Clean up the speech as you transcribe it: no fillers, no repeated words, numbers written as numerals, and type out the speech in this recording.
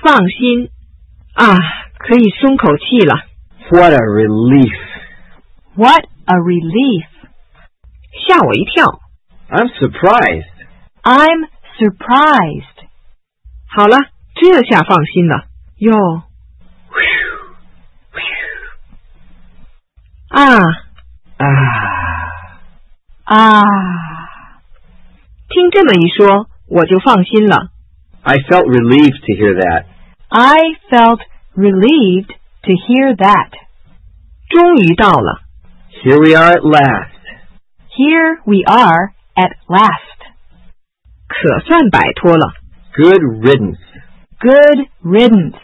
放心啊，可以松口气了。 What a relief. What a relief. 吓我一跳。 I'm surprised. I'm surprised. 好了，这下放心了。哟，啊啊， 听这么一说，我就放心了。 I felt relieved to hear that. I felt relieved to hear that. 终于到了。 Here we are at last. Here we are at last. 可算摆脱了。 Good riddance. Good riddance.